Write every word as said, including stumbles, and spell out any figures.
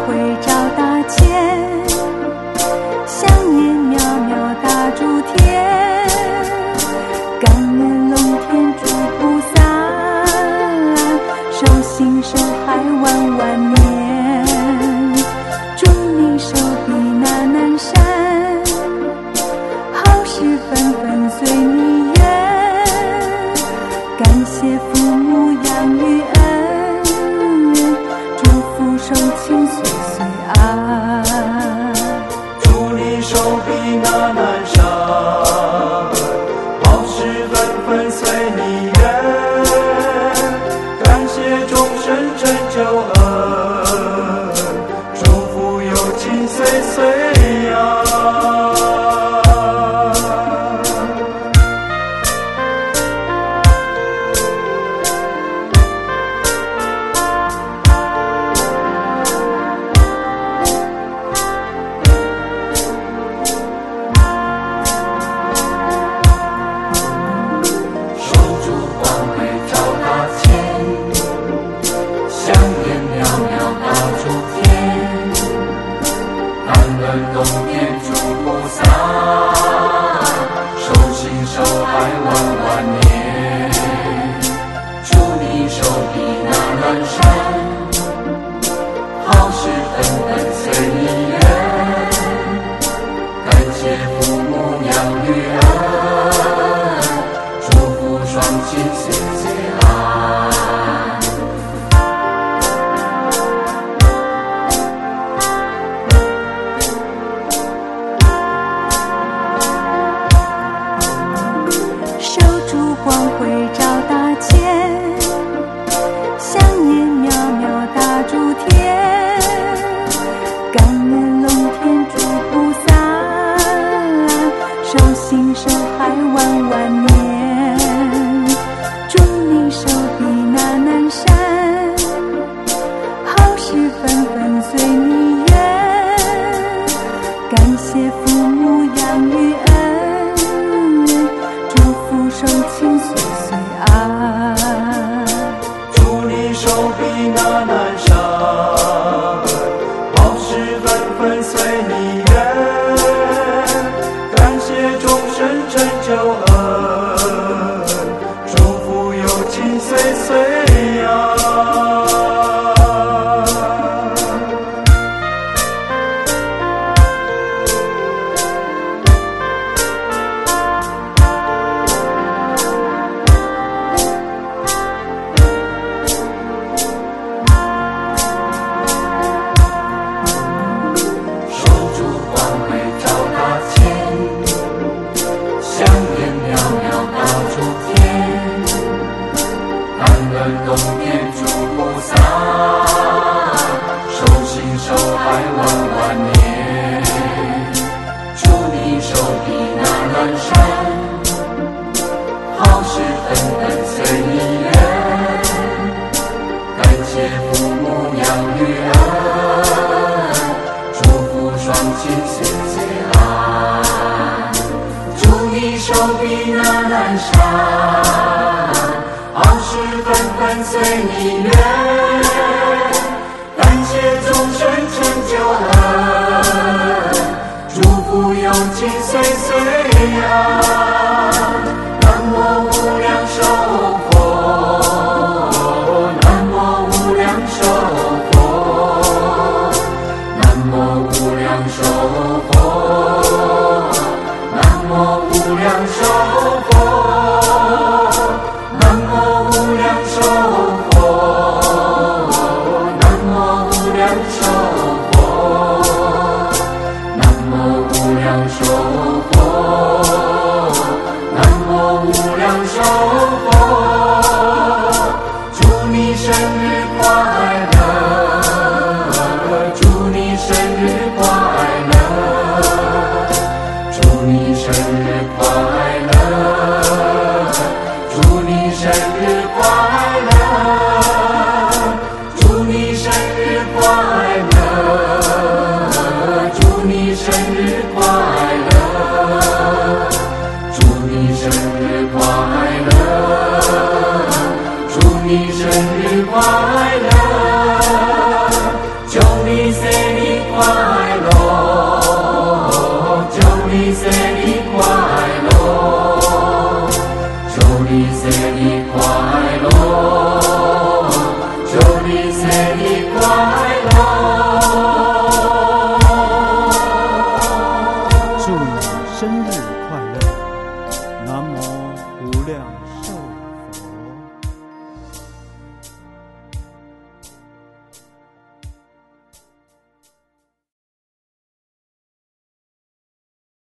会照大千，香烟袅袅大诸天，感恩龙天诸菩萨，寿星寿海万万年，祝你寿比那南山，好事纷纷随你愿，感谢父母养育恩，祝福寿庆岁岁安， 祝你寿比那南山，好事纷纷随你愿，感谢众生成就恩，祝福有情岁岁安。龙天诸菩萨，寿星寿海万万年，祝你寿比那南山，好事纷纷随你愿，感谢父母养育恩，祝福双亲岁岁安。 光辉照大千，香烟袅袅大诸天，感恩龙天诸菩萨，寿星寿海万万年，祝你寿比那南山，好事纷纷随你愿，感谢父母养育恩，祝福寿庆岁岁安， 祝你寿比那南山，好事纷纷随你愿，感谢众生成就恩，祝福有情岁岁安。龙天诸菩萨，寿星寿海万万年，祝你寿比那南山，好事纷纷随你愿，感谢父母养育恩，祝福双亲岁岁安，祝你寿比那南山，好事纷纷随你愿，感谢众生成就恩，祝福有情岁岁安。南无无量寿佛，南无无量寿佛，南无无量寿佛，南无无量寿佛，南无无量寿佛，南无无量寿佛，南无无量寿佛，南无无量寿佛，祝你生日快乐，祝你生日快乐，祝你生日快乐，祝你生日快乐，祝你生日快乐，祝你生日快乐，祝你生日快乐，祝你生日快乐。 你生日快乐，祝你生日快乐， 祝你生日快乐。南无无量